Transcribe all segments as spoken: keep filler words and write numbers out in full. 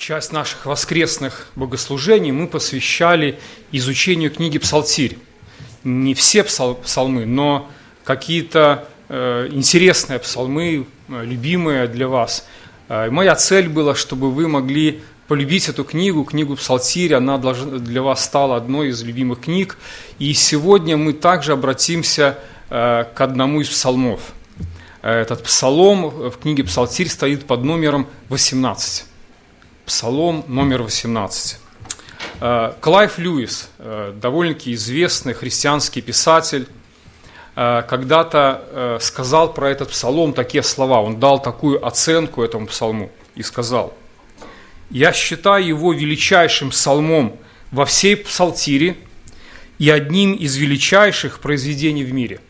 Часть наших воскресных богослужений мы посвящали изучению книги «Псалтирь». Не все псалмы, но какие-то э, интересные псалмы, э, любимые для вас. Э, моя цель была, чтобы вы могли полюбить эту книгу, книгу «Псалтирь». Она должна, для вас стала одной из любимых книг. И сегодня мы также обратимся э, к одному из псалмов. Этот псалом в книге «Псалтирь» стоит под номером восемнадцать. Псалом номер восемнадцать. Клайв Льюис, довольно-таки известный христианский писатель, когда-то сказал про этот псалом такие слова. Он дал такую оценку этому псалму и сказал: «Я считаю его величайшим псалмом во всей Псалтире и одним из величайших произведений в мире».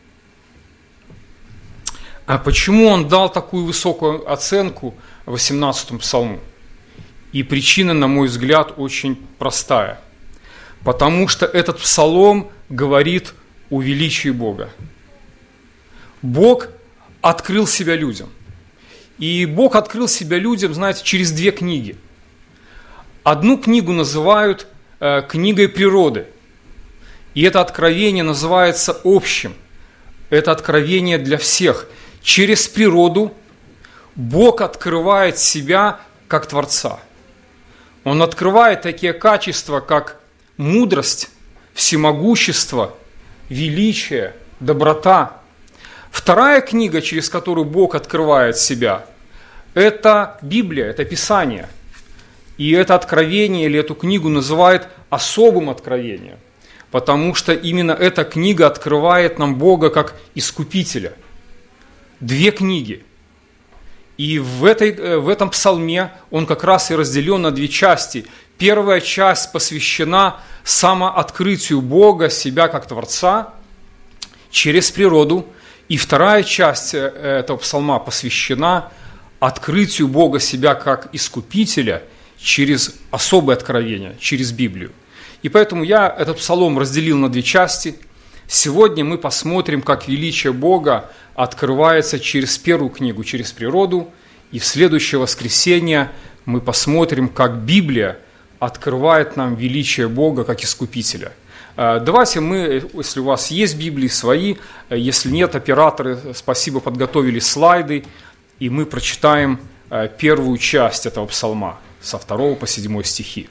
А почему он дал такую высокую оценку восемнадцатому псалму? И причина, на мой взгляд, очень простая. Потому что этот псалом говорит о величии Бога. Бог открыл себя людям. И Бог открыл себя людям, знаете, через две книги. Одну книгу называют э, книгой природы. И это откровение называется общим. Это откровение для всех. Через природу Бог открывает себя как Творца. Он открывает такие качества, как мудрость, всемогущество, величие, доброта. Вторая книга, через которую Бог открывает себя, это Библия, это Писание. И это откровение или эту книгу называют особым откровением, потому что именно эта книга открывает нам Бога как Искупителя. Две книги. И в, этой, в этом псалме он как раз и разделен на две части. Первая часть посвящена самооткрытию Бога, себя как Творца, через природу. И вторая часть этого псалма посвящена открытию Бога, себя как Искупителя, через особое откровение, через Библию. И поэтому я этот псалом разделил на две части. Сегодня мы посмотрим, как величие Бога открывается через первую книгу, через природу, и в следующее воскресенье мы посмотрим, как Библия открывает нам величие Бога как Искупителя. Давайте мы, если у вас есть Библии свои, если нет, операторы, спасибо, подготовили слайды, и мы прочитаем первую часть этого псалма, со второго по седьмой стихи.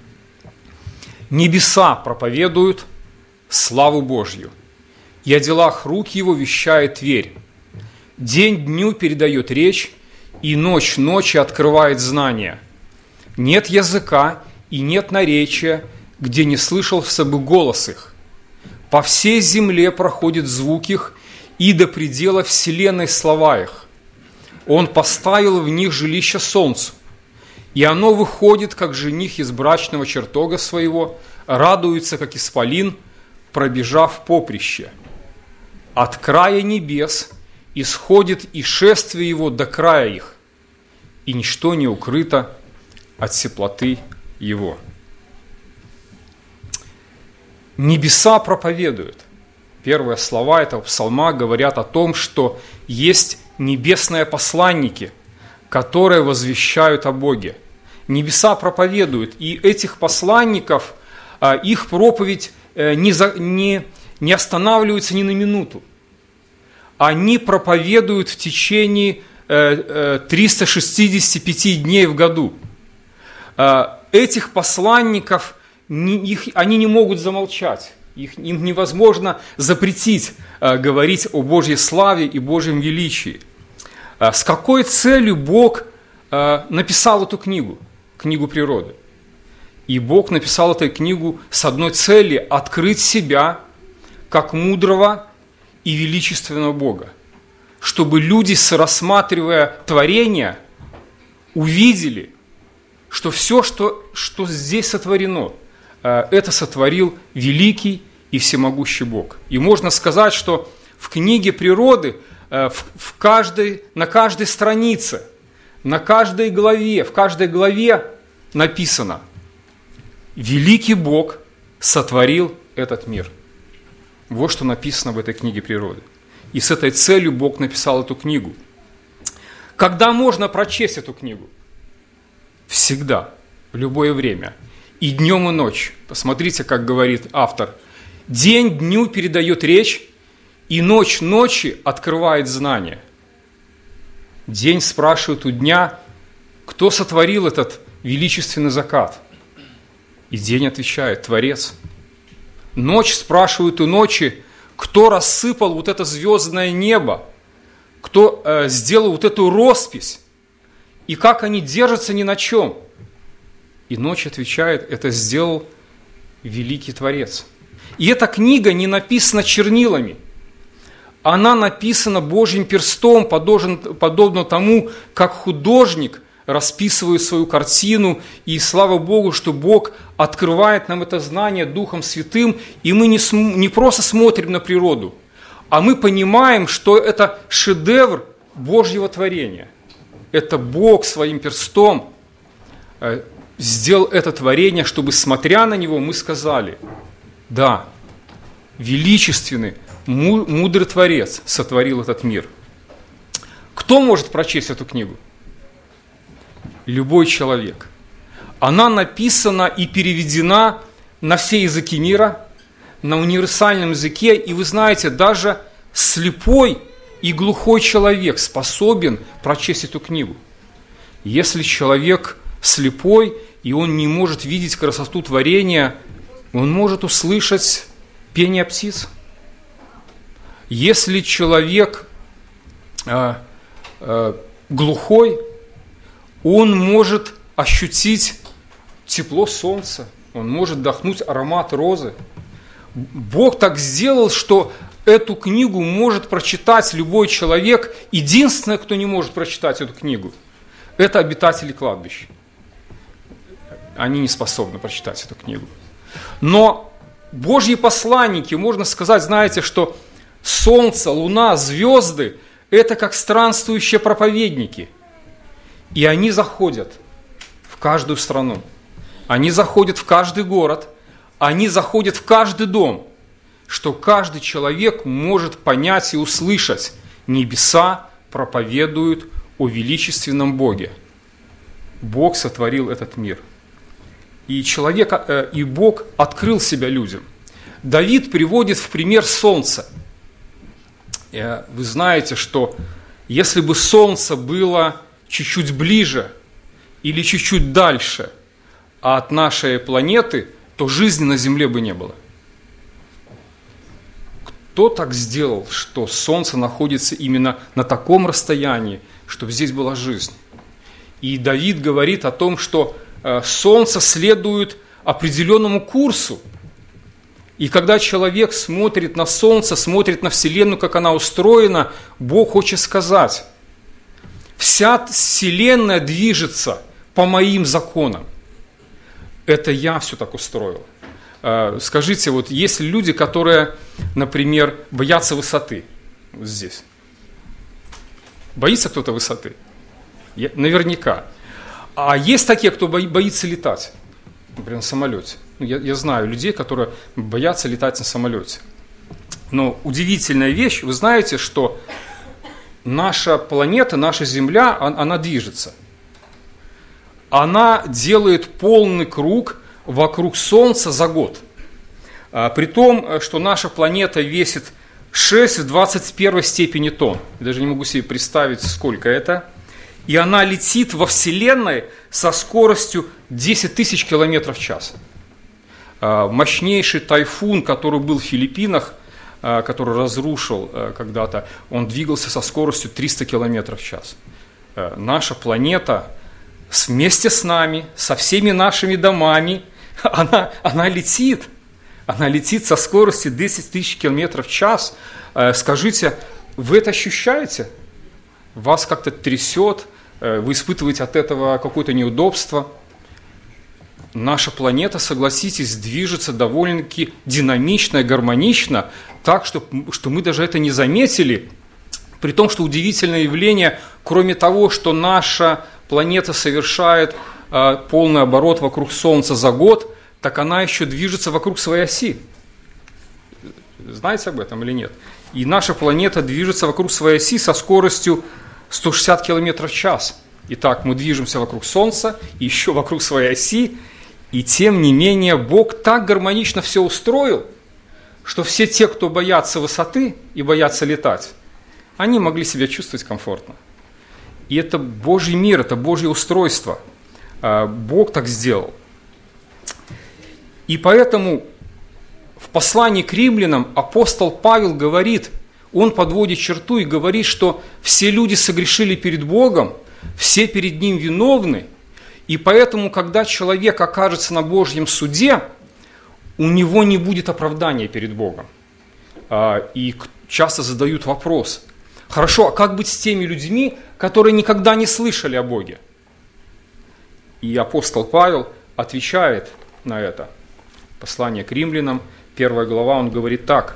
«Небеса проповедуют славу Божью, и о делах рук его вещает Тверь. День дню передает речь, и ночь ночи открывает знания. Нет языка и нет наречия, где не слышался бы голос их. По всей земле проходит звук их, и до предела вселенной слова их. Он поставил в них жилище солнцу, и оно выходит, как жених из брачного чертога своего, радуется, как исполин, пробежав поприще. От края небес исходит и шествие его до края их, и ничто не укрыто от теплоты его». Небеса проповедуют. Первые слова этого псалма говорят о том, что есть небесные посланники, которые возвещают о Боге. Небеса проповедуют, и этих посланников, их проповедь не, за, не, не останавливается ни на минуту. Они проповедуют в течение триста шестьдесят пять дней в году. Этих посланников, их, они не могут замолчать. Их, им невозможно запретить говорить о Божьей славе и Божьем величии. С какой целью Бог написал эту книгу, книгу природы? И Бог написал эту книгу с одной целью – открыть себя как мудрого и величественного Бога, чтобы люди, рассматривая творение, увидели, что все, что, что здесь сотворено, это сотворил великий и всемогущий Бог. И можно сказать, что в книге природы, в каждой, на каждой странице, на каждой главе, в каждой главе написано: великий Бог сотворил этот мир. Вот что написано в этой книге природы. И с этой целью Бог написал эту книгу. Когда можно прочесть эту книгу? Всегда. в любое время. И днем, и ночью. Посмотрите, как говорит автор. День дню передает речь, и ночь ночи открывает знание. День спрашивает у дня, кто сотворил этот величественный закат? И день отвечает, Творец. Ночь спрашивает у ночи, кто рассыпал вот это звездное небо, кто э, сделал вот эту роспись, и как они держатся ни на чем. И ночь отвечает, это сделал великий Творец. И эта книга не написана чернилами. Она написана Божьим перстом, подобно тому, как художник расписывает свою картину. И слава Богу, что Бог открывает нам это знание Духом Святым, и мы не, см- не просто смотрим на природу, а мы понимаем, что это шедевр Божьего творения. Это Бог своим перстом э, сделал это творение, чтобы, смотря на него, мы сказали, да, величественный, мудрый Творец сотворил этот мир. Кто может прочесть эту книгу? Любой человек. Она написана и переведена на все языки мира, на универсальном языке, и вы знаете, даже слепой и глухой человек способен прочесть эту книгу. Если человек слепой, и он не может видеть красоту творения, он может услышать пение птиц. Если человек э, э, глухой, он может ощутить тепло солнца, он может вдохнуть аромат розы. Бог так сделал, что эту книгу может прочитать любой человек. Единственное, кто не может прочитать эту книгу, это обитатели кладбищ. Они не способны прочитать эту книгу. Но Божьи посланники, можно сказать, знаете, что солнце, луна, звезды – это как странствующие проповедники. И они заходят в каждую страну. Они заходят в каждый город. Они заходят в каждый дом, что каждый человек может понять и услышать. Небеса проповедуют о величественном Боге. Бог сотворил этот мир. И человек, и Бог открыл себя людям. Давид приводит в пример солнце. Вы знаете, что если бы солнце было чуть-чуть ближе или чуть-чуть дальше от нашей планеты, то жизни на Земле бы не было. Кто так сделал, что солнце находится именно на таком расстоянии, чтобы здесь была жизнь? И Давид говорит о том, что солнце следует определенному курсу. И когда человек смотрит на солнце, смотрит на Вселенную, как она устроена, Бог хочет сказать, вся Вселенная движется по моим законам. Это я все так устроил. Скажите, вот есть ли люди, которые, например, боятся высоты? Вот здесь. Боится кто-то высоты? Я, наверняка. А есть такие, кто боится летать, например, на самолете. Я, я знаю людей, которые боятся летать на самолете. Но удивительная вещь, вы знаете, что наша планета, наша Земля, она движется. Она делает полный круг вокруг Солнца за год. При том, что наша планета весит шесть в двадцать первой степени тонн. Даже не могу себе представить, сколько это. И она летит во Вселенной со скоростью десять тысяч километров в час. Мощнейший тайфун, который был в Филиппинах, который разрушил когда-то, он двигался со скоростью триста километров в час. Наша планета вместе с нами, со всеми нашими домами, она, она летит. Она летит со скоростью десять тысяч километров в час. Скажите, вы это ощущаете? Вас как-то трясет, вы испытываете от этого какое-то неудобство. Наша планета, согласитесь, движется довольно-таки динамично и гармонично, так, что, что мы даже это не заметили. При том, что удивительное явление, кроме того, что наша планета совершает э, полный оборот вокруг Солнца за год, так она еще движется вокруг своей оси. Знаете об этом или нет? И наша планета движется вокруг своей оси со скоростью сто шестьдесят километров в час. Итак, мы движемся вокруг Солнца, еще вокруг своей оси, и тем не менее Бог так гармонично все устроил, что все те, кто боятся высоты и боятся летать, они могли себя чувствовать комфортно. И это Божий мир, это Божье устройство. Бог так сделал. И поэтому в послании к римлянам апостол Павел говорит, он подводит черту и говорит, что все люди согрешили перед Богом, все перед Ним виновны, и поэтому, когда человек окажется на Божьем суде, у него не будет оправдания перед Богом. И часто задают вопрос, хорошо, а как быть с теми людьми, которые никогда не слышали о Боге? И апостол Павел отвечает на это. Послание к римлянам, первая глава, он говорит так.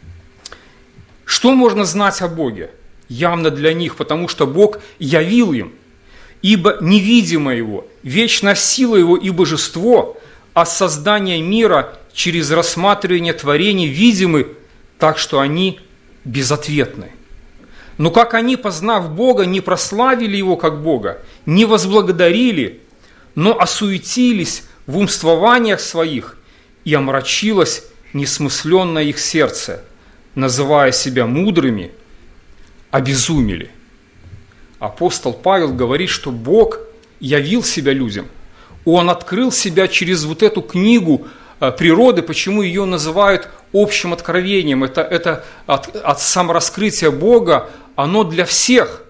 Что можно знать о Боге? Явно для них, потому что Бог явил им. Ибо невидимо Его, вечная сила Его и божество, а создание мира через рассматривание творений видимы, так что они безответны. Но как они, познав Бога, не прославили Его как Бога, не возблагодарили, но осуетились в умствованиях своих, и омрачилось несмысленное их сердце, называя себя мудрыми, обезумели. Апостол Павел говорит, что Бог явил себя людям. Он открыл себя через вот эту книгу природы, почему ее называют общим откровением. Это, это от, от самораскрытия Бога, оно для всех.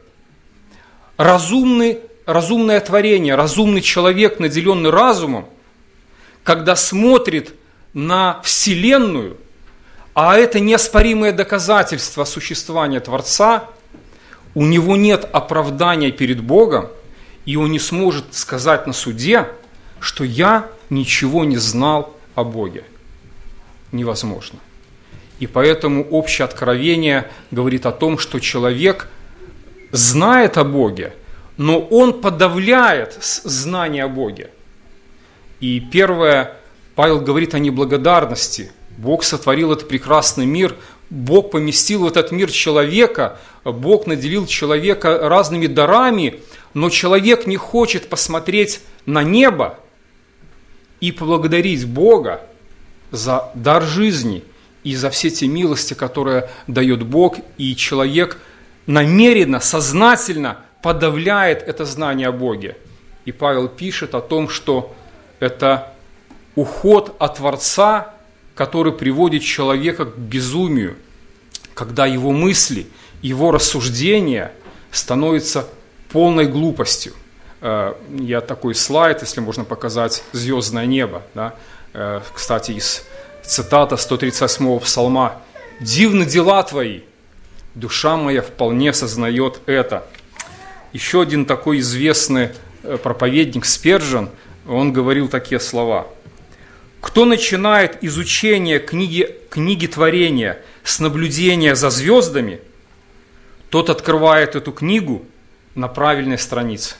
Разумный, разумное творение, разумный человек, наделенный разумом, когда смотрит на Вселенную, а это неоспоримое доказательство существования Творца, у него нет оправдания перед Богом, и он не сможет сказать на суде, что я ничего не знал о Боге. Невозможно. И поэтому общее откровение говорит о том, что человек знает о Боге, но он подавляет знание о Боге. И первое, Павел говорит о неблагодарности. Бог сотворил этот прекрасный мир, Бог поместил в этот мир человека, Бог наделил человека разными дарами, но человек не хочет посмотреть на небо и поблагодарить Бога за дар жизни и за все те милости, которые дает Бог, и человек намеренно, сознательно подавляет это знание о Боге. И Павел пишет о том, что это уход от Творца, который приводит человека к безумию, когда его мысли, его рассуждения становятся полной глупостью. Я такой слайд, если можно показать, «Звездное небо». Да? Кстати, из цитата сто тридцать восьмого псалма. «Дивны дела твои, душа моя вполне сознает это». Еще один такой известный проповедник Спержен, он говорил такие слова. «Кто начинает изучение книги, книги творения с наблюдения за звездами, тот открывает эту книгу на правильной странице».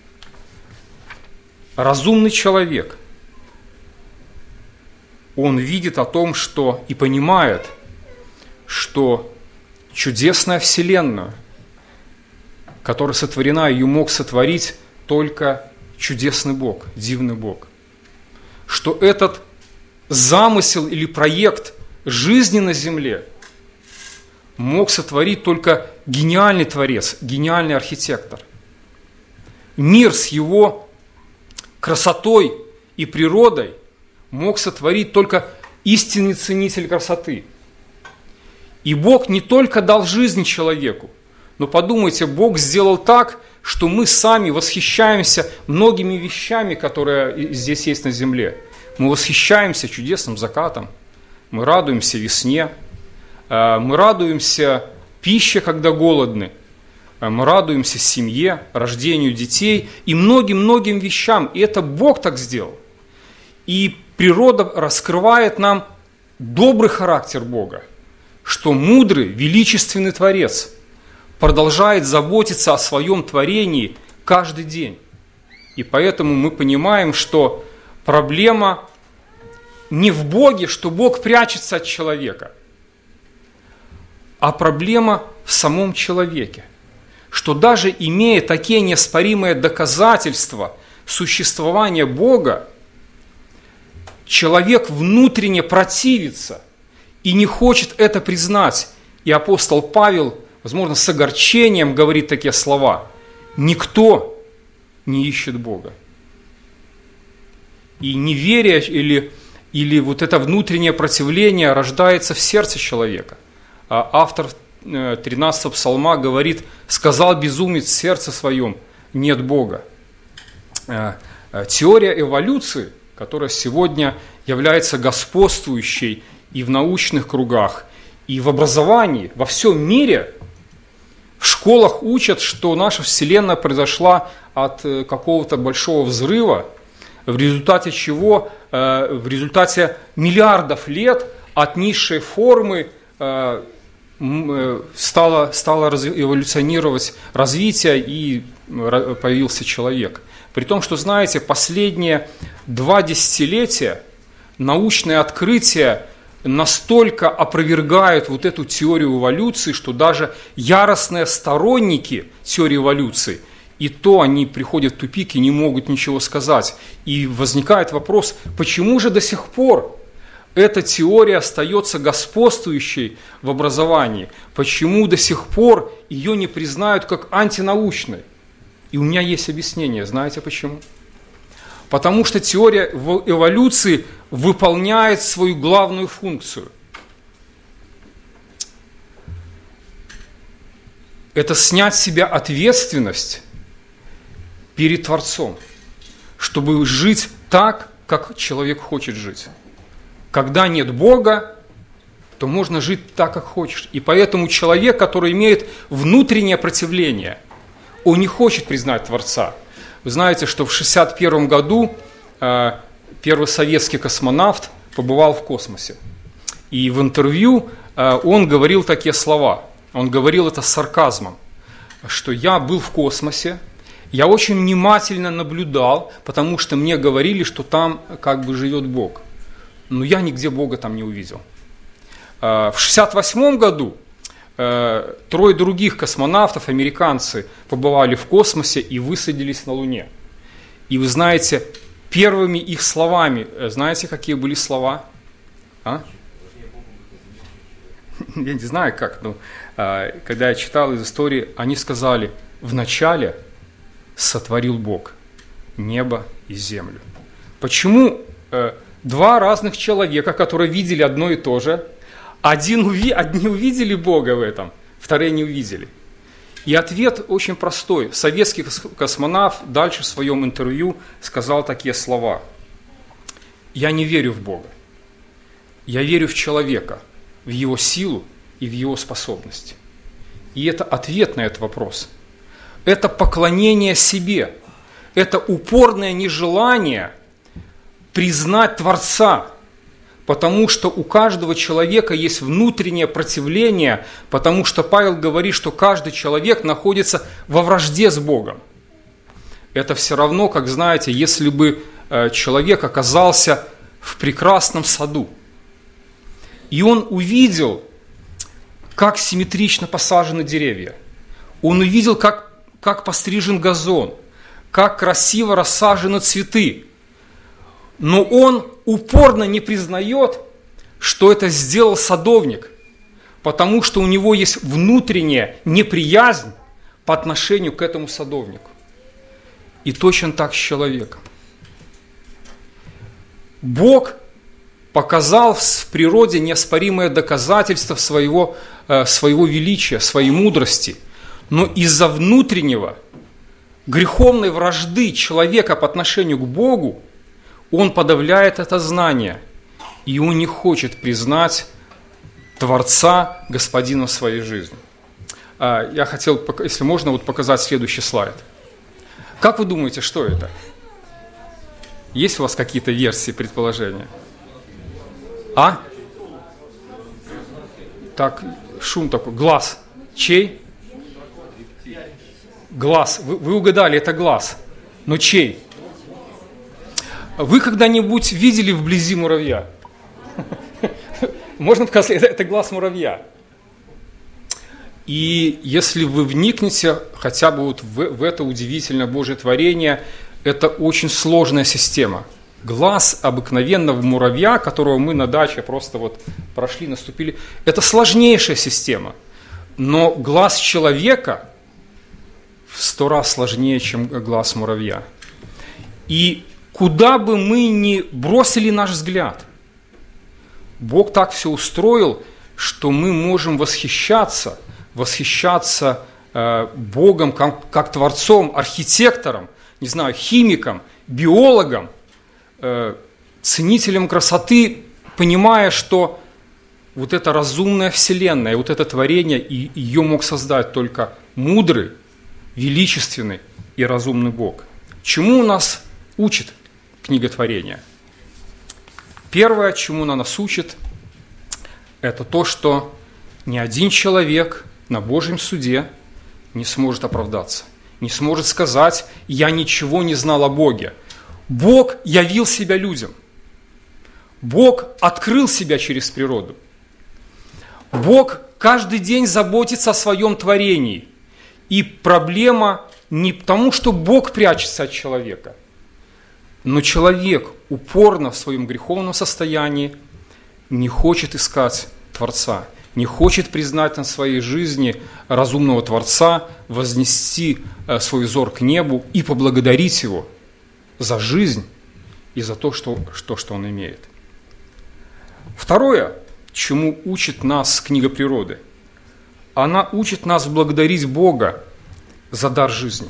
Разумный человек, он видит о том, что и понимает, что чудесная Вселенная, которая сотворена, ее мог сотворить только чудесный Бог, дивный Бог. Что этот замысел или проект жизни на земле мог сотворить только гениальный творец, гениальный архитектор. Мир с его красотой и природой мог сотворить только истинный ценитель красоты. И Бог не только дал жизнь человеку, но подумайте, Бог сделал так, что мы сами восхищаемся многими вещами, которые здесь есть на земле. Мы восхищаемся чудесным закатом, мы радуемся весне, мы радуемся пище, когда голодны, мы радуемся семье, рождению детей и многим-многим вещам. И это Бог так сделал. И природа раскрывает нам добрый характер Бога, что мудрый, величественный Творец продолжает заботиться о своем творении каждый день. И поэтому мы понимаем, что проблема не в Боге, что Бог прячется от человека, а проблема в самом человеке. что даже имея такие неоспоримые доказательства существования Бога, человек внутренне противится и не хочет это признать. И апостол Павел, возможно, с огорчением говорит такие слова: «Никто не ищет Бога». И неверие или, или вот это внутреннее противление рождается в сердце человека. А автор тринадцатого псалма говорит: «Сказал безумец в сердце своем, нет Бога». Теория эволюции, которая сегодня является господствующей и в научных кругах, и в образовании, во всем мире, в школах учат, что наша Вселенная произошла от какого-то большого взрыва, в результате чего, в результате миллиардов лет от низшей формы стало, стало эволюционировать развитие и появился человек. При том, что, знаете, последние два десятилетия научные открытия настолько опровергают вот эту теорию эволюции, что даже яростные сторонники теории эволюции, и то они приходят в тупик и не могут ничего сказать. И возникает вопрос, почему же до сих пор эта теория остается господствующей в образовании? Почему до сих пор ее не признают как антинаучной? И у меня есть объяснение. Знаете почему? Потому что теория эволюции выполняет свою главную функцию. Это снять с себя ответственность перед Творцом, чтобы жить так, как человек хочет жить. Когда нет Бога, то можно жить так, как хочешь. И поэтому человек, который имеет внутреннее противление, он не хочет признать Творца. Вы знаете, что в шестьдесят первом году э, первый советский космонавт побывал в космосе. И в интервью э, он говорил такие слова. Он говорил это с сарказмом, что я был в космосе, я очень внимательно наблюдал, потому что мне говорили, что там как бы живет Бог. Но я нигде Бога там не увидел. Э, в шестьдесят восьмом году э, трое других космонавтов, американцы, побывали в космосе и высадились на Луне. И вы знаете, первыми их словами, знаете, какие были слова? А? Я не знаю как, но э, когда я читал из истории, они сказали: «Вначале сотворил Бог небо и землю». Почему э, два разных человека, которые видели одно и то же, один уви, одни увидели Бога в этом, вторые не увидели? И ответ очень простой. Советский космонавт дальше в своем интервью сказал такие слова: «Я не верю в Бога, я верю в человека, в его силу и в его способности». И это ответ на этот вопрос. Это поклонение себе, это упорное нежелание признать Творца, потому что у каждого человека есть внутреннее противление, потому что Павел говорит, что каждый человек находится во вражде с Богом. Это все равно, как знаете, если бы человек оказался в прекрасном саду, и он увидел, как симметрично посажены деревья, он увидел, как, как пострижен газон, как красиво рассажены цветы, но он упорно не признает, что это сделал садовник, потому что у него есть внутренняя неприязнь по отношению к этому садовнику. И точно так с человеком. Бог показал в природе неоспоримое доказательство своего, своего величия, своей мудрости, но из-за внутреннего греховной вражды человека по отношению к Богу он подавляет это знание, и он не хочет признать Творца Господина в своей жизни. Я хотел, если можно, вот показать следующий слайд. Как вы думаете, что это? Есть у вас какие-то версии, предположения? А? Так, шум такой. Глаз. Чей? Глаз. Вы, вы угадали, это глаз. Но чей? Вы когда-нибудь видели вблизи муравья? Можно показать, это, это глаз муравья. И если вы вникнете хотя бы вот в, в это удивительное Божье творение, это очень сложная система. Глаз обыкновенного муравья, которого мы на даче просто вот прошли, наступили, это сложнейшая система. Но глаз человека в сто раз сложнее, чем глаз муравья. И куда бы мы ни бросили наш взгляд, Бог так все устроил, что мы можем восхищаться, восхищаться э, Богом как, как Творцом, архитектором, не знаю, химиком, биологом, э, ценителем красоты, понимая, что вот эта разумная вселенная, вот это творение, и ее мог создать только мудрый, величественный и разумный Бог. Чему нас учит книга Творения? Первое, чему она нас учит, это то, что ни один человек на Божьем суде не сможет оправдаться, не сможет сказать: «Я ничего не знал о Боге». Бог явил себя людям. Бог открыл себя через природу. Бог каждый день заботится о своем творении. И проблема не потому, что Бог прячется от человека, но человек упорно в своем греховном состоянии не хочет искать Творца, не хочет признать на своей жизни разумного Творца, вознести свой взор к небу и поблагодарить Его за жизнь и за то, что, что, что Он имеет. Второе, чему учит нас книга природы, она учит нас благодарить Бога за дар жизни.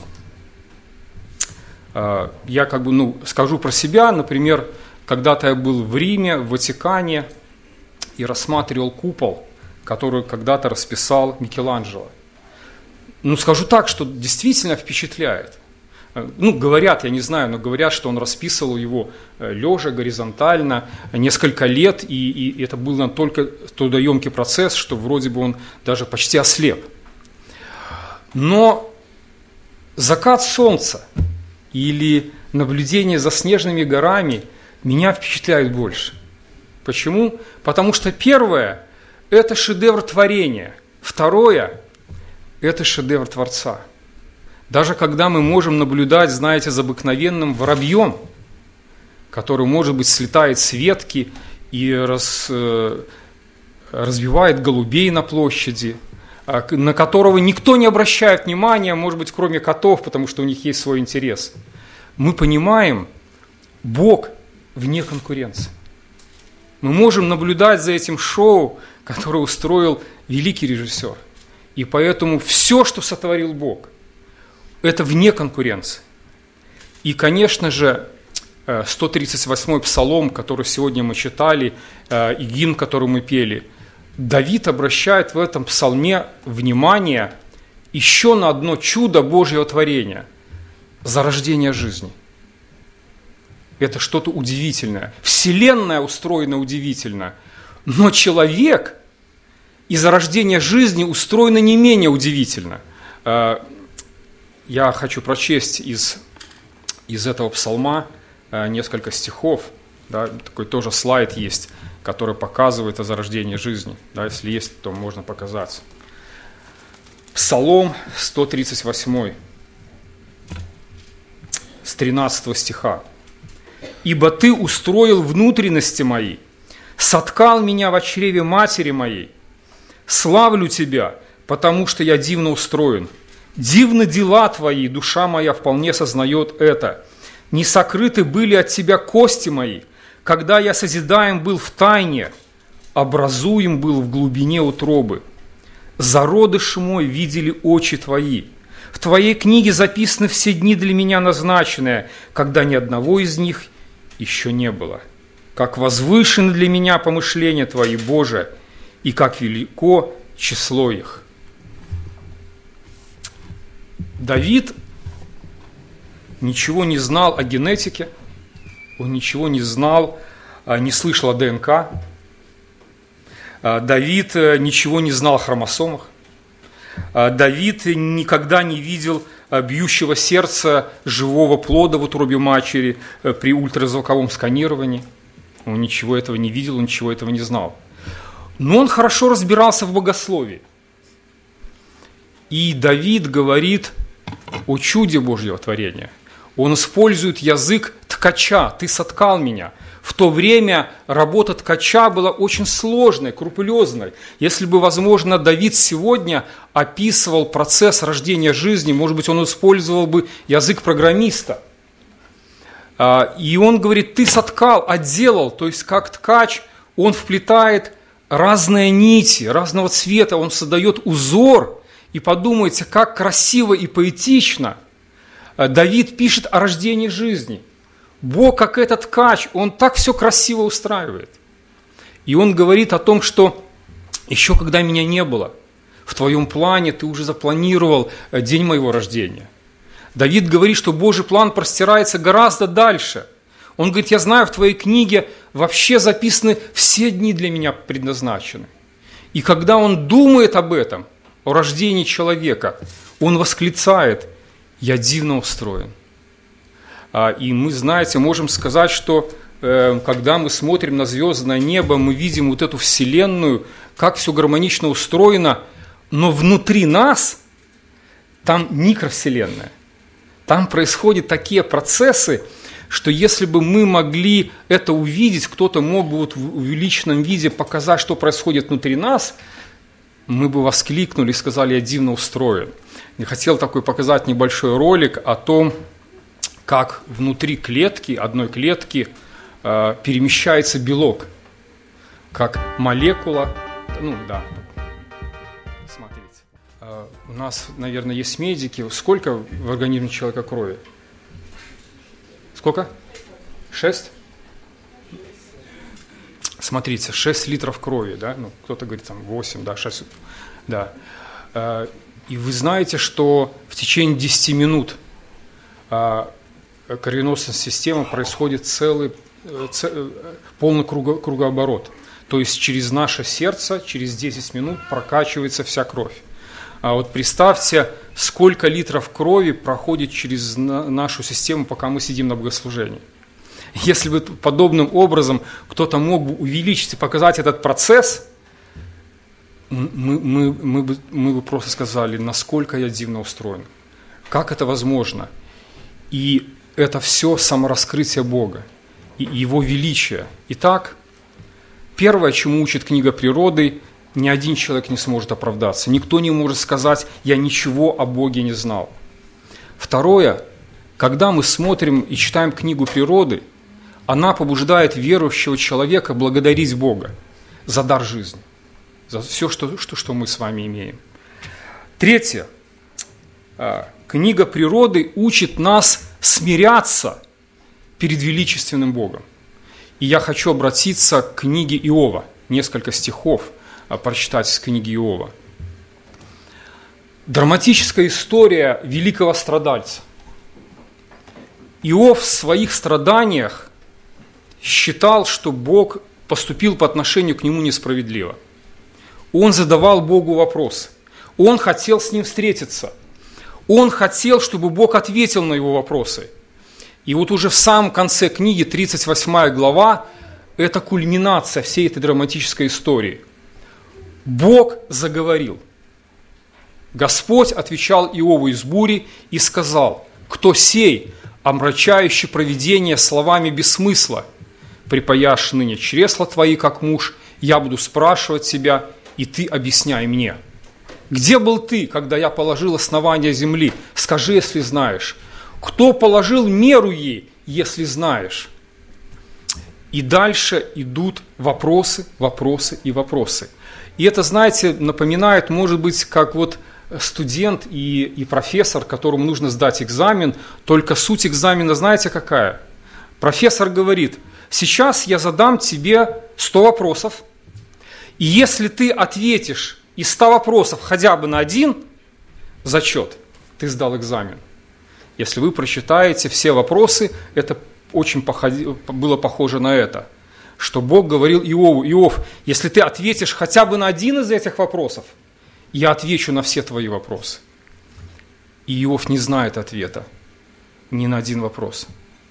Я как бы, ну, скажу про себя, например, когда-то я был в Риме, в Ватикане, и рассматривал купол, который когда-то расписал Микеланджело. Ну, скажу так, что действительно впечатляет. Ну, говорят, я не знаю, но говорят, что он расписывал его лежа, горизонтально, несколько лет, и, и это был настолько трудоемкий процесс, что вроде бы он даже почти ослеп. Но закат солнца или наблюдение за снежными горами меня впечатляют больше. Почему? Потому что первое – это шедевр творения, второе – это шедевр Творца. Даже когда мы можем наблюдать, знаете, за обыкновенным воробьем, который, может быть, слетает с ветки и раз, э, разбивает голубей на площади, на которого никто не обращает внимания, может быть, кроме котов, потому что у них есть свой интерес. Мы понимаем, Бог вне конкуренции. Мы можем наблюдать за этим шоу, которое устроил великий режиссер. И поэтому все, что сотворил Бог, это вне конкуренции. И, конечно же, сто тридцать восьмой псалом, который сегодня мы читали, и гимн, который мы пели, Давид обращает в этом псалме внимание еще на одно чудо Божьего творения – зарождение жизни. Это что-то удивительное. Вселенная устроена удивительно, но человек и зарождение жизни устроено не менее удивительно. Я хочу прочесть из, из этого псалма несколько стихов, да, такой тоже слайд есть, который показывает о зарождении жизни. Да, если есть, то можно показать. Псалом сто тридцать восемь, с тринадцатого стиха. «Ибо Ты устроил внутренности мои, соткал меня во чреве матери моей. Славлю Тебя, потому что я дивно устроен. Дивны дела Твои, душа моя вполне сознает это. Не сокрыты были от Тебя кости мои, когда я созидаем был в тайне, образуем был в глубине утробы. Зародыш мой видели очи Твои. В Твоей книге записаны все дни для меня назначенные, когда ни одного из них еще не было. Как возвышены для меня помышления Твои, Боже, и как велико число их». Давид ничего не знал о генетике, он ничего не знал, не слышал о ДНК. Давид ничего не знал о хромосомах. Давид никогда не видел бьющего сердца живого плода в утробе матери при ультразвуковом сканировании. Он ничего этого не видел, он ничего этого не знал. Но он хорошо разбирался в богословии. И Давид говорит о чуде Божьего творения. Он использует язык ткача. «Ты соткал меня». В то время работа ткача была очень сложной, скрупулезной. Если бы, возможно, Давид сегодня описывал процесс рождения жизни, может быть, он использовал бы язык программиста. И он говорит: ты соткал, отделал, то есть как ткач, он вплетает разные нити, разного цвета, он создает узор. И подумайте, как красиво и поэтично Давид пишет о рождении жизни. Бог, как этот ткач, Он так все красиво устраивает. И Он говорит о том, что еще когда меня не было, в твоем плане ты уже запланировал день моего рождения. Давид говорит, что Божий план простирается гораздо дальше. Он говорит: я знаю, в твоей книге вообще записаны все дни для меня предназначены. И когда он думает об этом, о рождении человека, он восклицает: я дивно устроен. И мы, знаете, можем сказать, что э, когда мы смотрим на звездное небо, мы видим вот эту вселенную, как все гармонично устроено, но внутри нас там микровселенная. Там происходят такие процессы, что если бы мы могли это увидеть, кто-то мог бы вот в увеличенном виде показать, что происходит внутри нас, мы бы воскликнули и сказали: я дивно устроен. Я хотел такой показать небольшой ролик о том, как внутри клетки, одной клетки, э, перемещается белок, как молекула, ну да, смотрите. Э, у нас, наверное, есть медики. Сколько в организме человека крови? Сколько? Шесть? Смотрите, шесть литров крови, да, ну, кто-то говорит там восемь, да, шесть, да. Э, и вы знаете, что в течение десяти минут э, кровеносная система происходит целый, целый полный круго, кругооборот. То есть через наше сердце, через десять минут прокачивается вся кровь. А вот представьте, сколько литров крови проходит через нашу систему, пока мы сидим на богослужении. Если бы подобным образом кто-то мог бы увеличить и показать этот процесс, мы, мы, мы, бы, мы бы просто сказали: насколько я дивно устроен. Как это возможно? И это все самораскрытие Бога и Его величие. Итак, первое, чему учит книга природы: ни один человек не сможет оправдаться. Никто не может сказать: я ничего о Боге не знал. Второе, когда мы смотрим и читаем книгу природы, она побуждает верующего человека благодарить Бога за дар жизни, за все, что, что, что мы с вами имеем. Третье. Книга природы учит нас смиряться перед величественным Богом. И я хочу обратиться к книге Иова, несколько стихов прочитать из книги Иова. Драматическая история великого страдальца. Иов в своих страданиях считал, что Бог поступил по отношению к нему несправедливо. Он задавал Богу вопросы. Он хотел с ним встретиться. Он хотел, чтобы Бог ответил на его вопросы. И вот уже в самом конце книги, тридцать восьмая глава, это кульминация всей этой драматической истории. Бог заговорил. Господь отвечал Иову из бури и сказал: кто сей, омрачающий провидение словами без смысла? Припаяшь ныне чресла твои, как муж, я буду спрашивать тебя, и ты объясняй мне. Где был ты, когда я положил основание земли? Скажи, если знаешь. Кто положил меру ей, если знаешь? И дальше идут вопросы, вопросы и вопросы. И это, знаете, напоминает, может быть, как вот студент и, и профессор, которому нужно сдать экзамен, только суть экзамена знаете какая? Профессор говорит: сейчас я задам тебе сто вопросов, и если ты ответишь из ста вопросов хотя бы на один, зачет, ты сдал экзамен. Если вы прочитаете все вопросы, это очень походи, было похоже на это, что Бог говорил Иову: Иов, если ты ответишь хотя бы на один из этих вопросов, я отвечу на все твои вопросы. И Иов не знает ответа ни на один вопрос.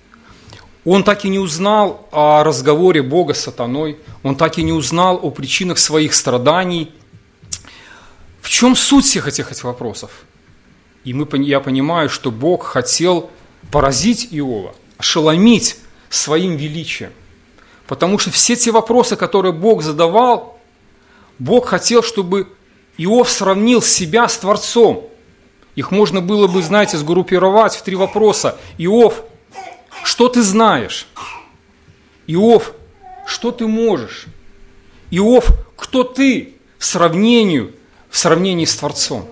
Он так и не узнал о разговоре Бога с сатаной, он так и не узнал о причинах своих страданий. В чем суть всех этих, этих вопросов? И мы, я понимаю, что Бог хотел поразить Иова, ошеломить своим величием. Потому что все те вопросы, которые Бог задавал, Бог хотел, чтобы Иов сравнил себя с Творцом. Их можно было бы, знаете, сгруппировать в три вопроса. Иов, что ты знаешь? Иов, что ты можешь? Иов, кто ты в сравнении, в сравнении с Творцом?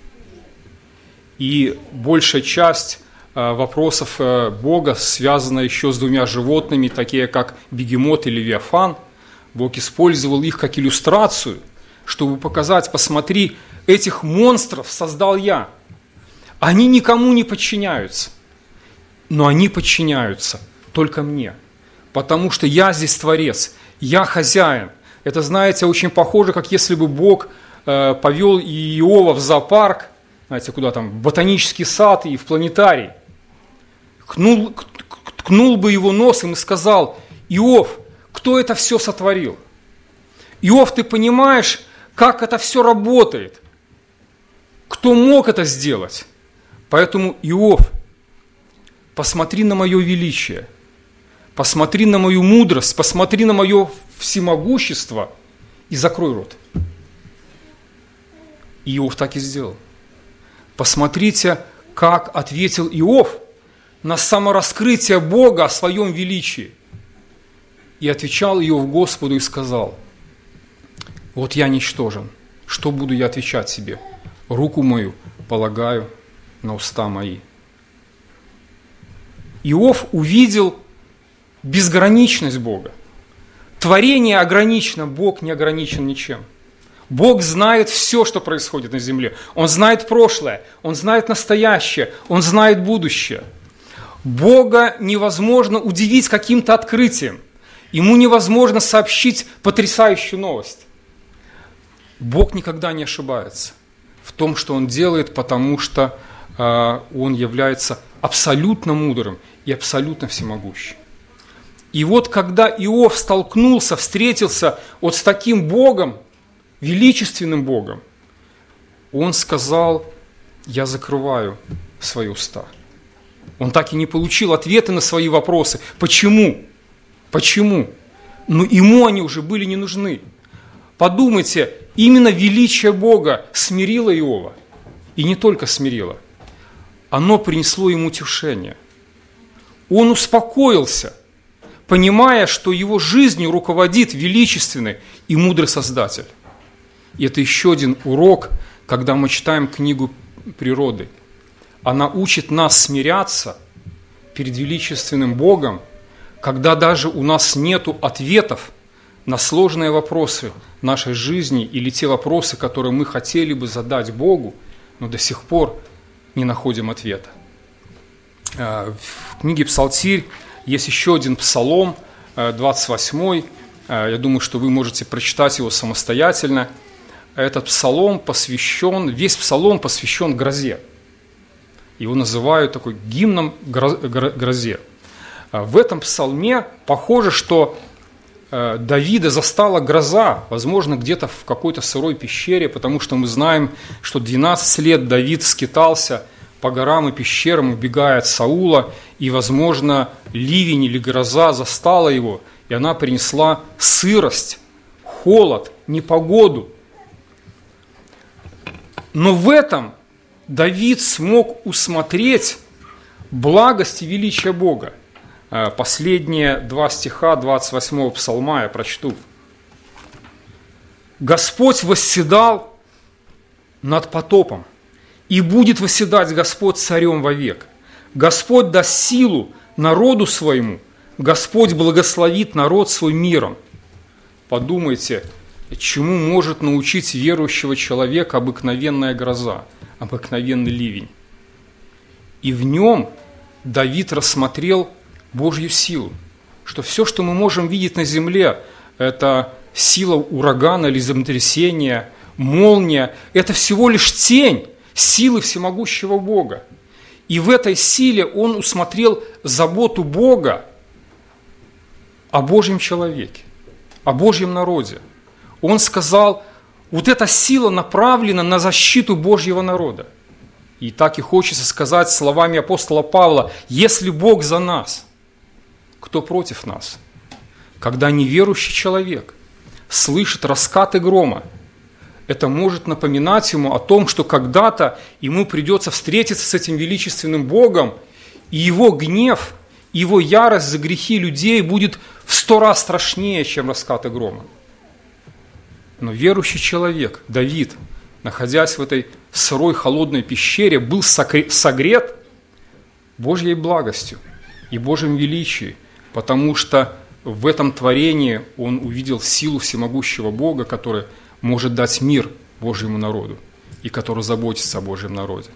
И большая часть э, вопросов э, Бога связана еще с двумя животными, такие как бегемот и левиафан. Бог использовал их как иллюстрацию, чтобы показать: посмотри, этих монстров создал я. Они никому не подчиняются, но они подчиняются только мне, потому что я здесь Творец, я хозяин. Это, знаете, очень похоже, как если бы Бог э, повел Иова в зоопарк, знаете, куда там, в ботанический сад и в планетарий. Ткнул, ткнул бы его носом и сказал: Иов, кто это все сотворил? Иов, ты понимаешь, как это все работает? Кто мог это сделать? Поэтому, Иов, посмотри на мое величие, посмотри на мою мудрость, посмотри на мое всемогущество и закрой рот. Иов так и сделал. Посмотрите, как ответил Иов на самораскрытие Бога о своем величии. И отвечал Иов Господу и сказал: вот я ничтожен, что буду я отвечать себе? Руку мою полагаю на уста мои. Иов увидел безграничность Бога. Творение ограничено, Бог не ограничен ничем. Бог знает все, что происходит на земле. Он знает прошлое, Он знает настоящее, Он знает будущее. Бога невозможно удивить каким-то открытием. Ему невозможно сообщить потрясающую новость. Бог никогда не ошибается в том, что Он делает, потому что э, Он является абсолютно мудрым и абсолютно всемогущим. И вот когда Иов столкнулся, встретился вот с таким Богом, величественным Богом, он сказал: я закрываю свои уста. Он так и не получил ответа на свои вопросы. Почему? Почему? Но ему они уже были не нужны. Подумайте, именно величие Бога смирило Иова. И не только смирило. Оно принесло ему утешение. Он успокоился, понимая, что его жизнью руководит величественный и мудрый Создатель. И это еще один урок, когда мы читаем книгу природы. Она учит нас смиряться перед величественным Богом, когда даже у нас нет ответов на сложные вопросы нашей жизни или те вопросы, которые мы хотели бы задать Богу, но до сих пор не находим ответа. В книге «Псалтирь» есть еще один псалом, двадцать восьмой. Я думаю, что вы можете прочитать его самостоятельно. Этот псалом посвящен, весь псалом посвящен грозе. Его называют такой гимном грозе. В этом псалме похоже, что Давида застала гроза, возможно, где-то в какой-то сырой пещере, потому что мы знаем, что двенадцать лет Давид скитался по горам и пещерам, убегая от Саула, и, возможно, ливень или гроза застала его, и она принесла сырость, холод, непогоду. Но в этом Давид смог усмотреть благость и величие Бога. Последние два стиха двадцать восьмого псалма я прочту. «Господь восседал над потопом, и будет восседать Господь царем вовек. Господь даст силу народу своему, Господь благословит народ свой миром». Подумайте, чему может научить верующего человека обыкновенная гроза, обыкновенный ливень. И в нем Давид рассмотрел Божью силу, что все, что мы можем видеть на земле, это сила урагана или землетрясения, молния, это всего лишь тень силы всемогущего Бога. И в этой силе он усмотрел заботу Бога о Божьем человеке, о Божьем народе. Он сказал: вот эта сила направлена на защиту Божьего народа. И так и хочется сказать словами апостола Павла: если Бог за нас, кто против нас? Когда неверующий человек слышит раскаты грома, это может напоминать ему о том, что когда-то ему придется встретиться с этим величественным Богом, и его гнев, его ярость за грехи людей будет в сто раз страшнее, чем раскаты грома. Но верующий человек, Давид, находясь в этой сырой, холодной пещере, был согрет Божьей благостью и Божьим величием, потому что в этом творении он увидел силу всемогущего Бога, который может дать мир Божьему народу и который заботится о Божьем народе.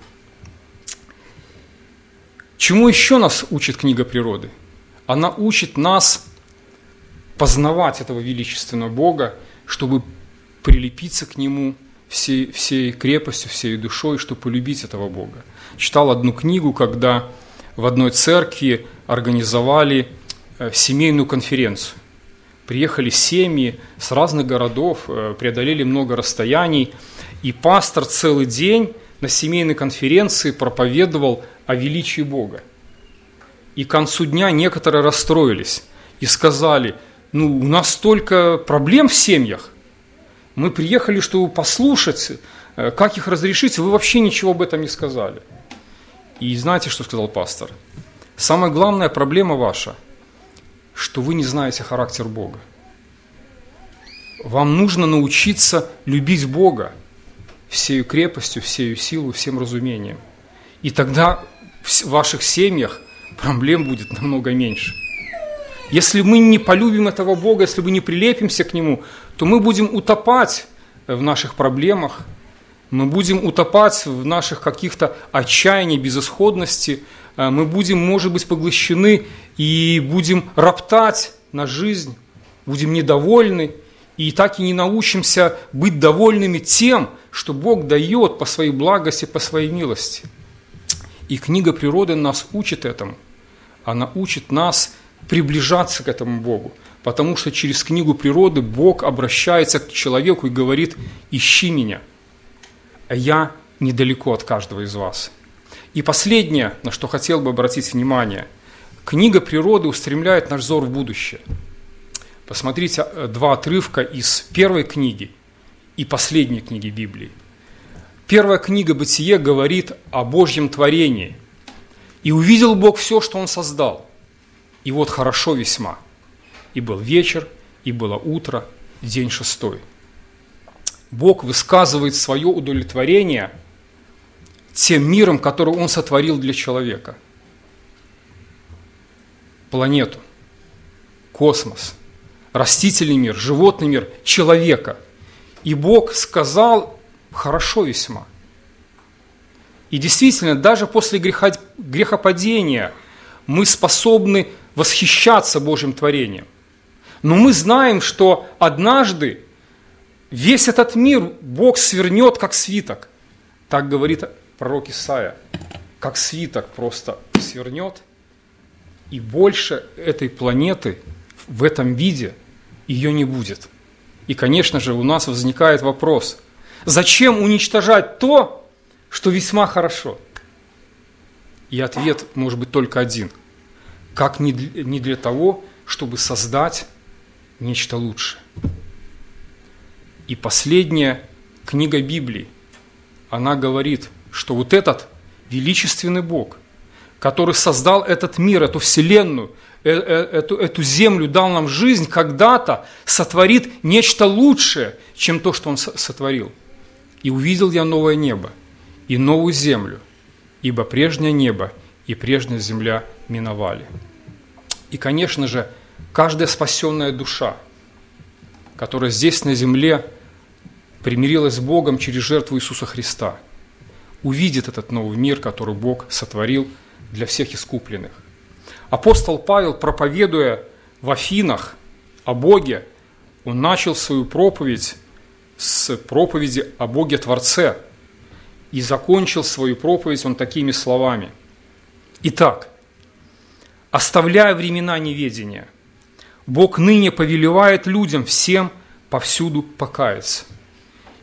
Чему еще нас учит книга природы? Она учит нас познавать этого величественного Бога, чтобы прилепиться к Нему всей, всей крепостью, всей душой, чтобы полюбить этого Бога. Читал одну книгу, когда в одной церкви организовали семейную конференцию. Приехали семьи с разных городов, преодолели много расстояний, и пастор целый день на семейной конференции проповедовал о величии Бога. И к концу дня некоторые расстроились и сказали: ну, у нас столько проблем в семьях, мы приехали, чтобы послушать, как их разрешить, вы вообще ничего об этом не сказали. И знаете, что сказал пастор? Самая главная проблема ваша, что вы не знаете характер Бога. Вам нужно научиться любить Бога всею крепостью, всею силой, всем разумением. И тогда в ваших семьях проблем будет намного меньше. Если мы не полюбим этого Бога, если мы не прилепимся к Нему, то мы будем утопать в наших проблемах, мы будем утопать в наших каких-то отчаяниях, безысходности, мы будем, может быть, поглощены и будем роптать на жизнь, будем недовольны, и так и не научимся быть довольными тем, что Бог дает по своей благости, по своей милости. И книга природы нас учит этому. Она учит нас приближаться к этому Богу, потому что через книгу природы Бог обращается к человеку и говорит: ищи меня, а я недалеко от каждого из вас. И последнее, на что хотел бы обратить внимание, книга природы устремляет наш взор в будущее. Посмотрите два отрывка из первой книги и последней книги Библии. Первая книга «Бытие» говорит о Божьем творении. «И увидел Бог все, что Он создал, и вот хорошо весьма. И был вечер, и было утро, день шестой». Бог высказывает свое удовлетворение тем миром, который Он сотворил для человека. Планету, космос, растительный мир, животный мир, человека. И Бог сказал: хорошо весьма. И действительно, даже после греха, грехопадения мы способны восхищаться Божьим творением. Но мы знаем, что однажды весь этот мир Бог свернет, как свиток. Так говорит пророк Исаия. Как свиток просто свернет, и больше этой планеты в этом виде ее не будет. И, конечно же, у нас возникает вопрос: зачем уничтожать то, что весьма хорошо? И ответ может быть только один: как не для того, чтобы создать нечто лучшее. И последняя книга Библии, она говорит, что вот этот величественный Бог, который создал этот мир, эту вселенную, эту, эту землю, дал нам жизнь, когда-то сотворит нечто лучшее, чем то, что Он сотворил. «И увидел я новое небо и новую землю, ибо прежнее небо и прежняя земля миновали». И, конечно же, каждая спасенная душа, которая здесь на земле примирилась с Богом через жертву Иисуса Христа, увидит этот новый мир, который Бог сотворил для всех искупленных. Апостол Павел, проповедуя в Афинах о Боге, он начал свою проповедь с проповеди о Боге-Творце и закончил свою проповедь он такими словами: «Итак, оставляя времена неведения, Бог ныне повелевает людям всем повсюду покаяться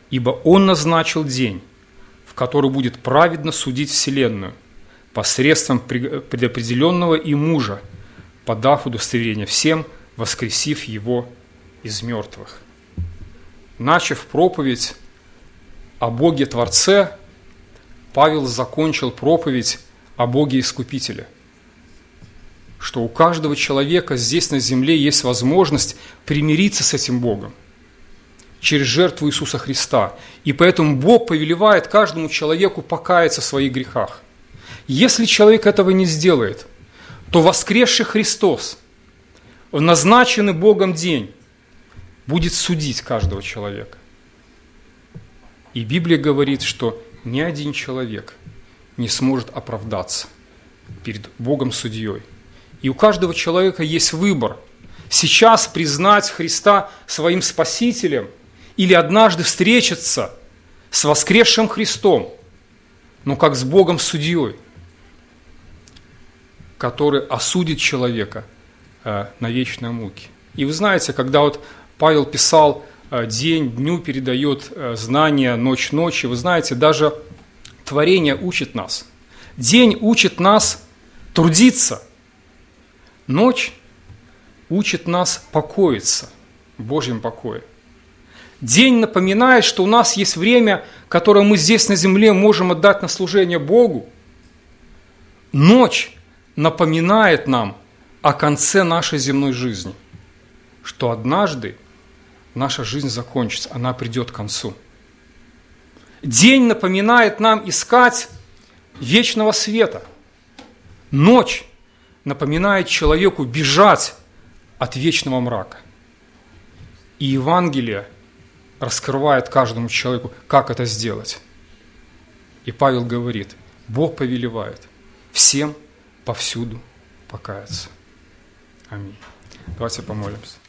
ибо Он назначил день, в который будет праведно судить вселенную посредством предопределенного и мужа, подав удостоверение всем, воскресив его из мертвых». Начав проповедь о Боге Творце, Павел закончил проповедь о Боге Искупителе, что у каждого человека здесь на земле есть возможность примириться с этим Богом через жертву Иисуса Христа. И поэтому Бог повелевает каждому человеку покаяться в своих грехах. Если человек этого не сделает, то воскресший Христос в назначенный Богом день будет судить каждого человека. И Библия говорит, что ни один человек не сможет оправдаться перед Богом судьей. И у каждого человека есть выбор: сейчас признать Христа своим Спасителем или однажды встретиться с воскресшим Христом, но как с Богом судьей, который осудит человека э, на вечные муки. И вы знаете, когда вот Павел писал э, «день дню передает э, знания, ночь ночи», вы знаете, даже творение учит нас. День учит нас трудиться, ночь учит нас покоиться в Божьем покое. День напоминает, что у нас есть время, которое мы здесь на земле можем отдать на служение Богу. Ночь напоминает нам о конце нашей земной жизни, что однажды наша жизнь закончится, она придет к концу. День напоминает нам искать вечного света. Ночь напоминает человеку бежать от вечного мрака. И Евангелие раскрывает каждому человеку, как это сделать. И Павел говорит: Бог повелевает всем повсюду покаяться. Аминь. Давайте помолимся.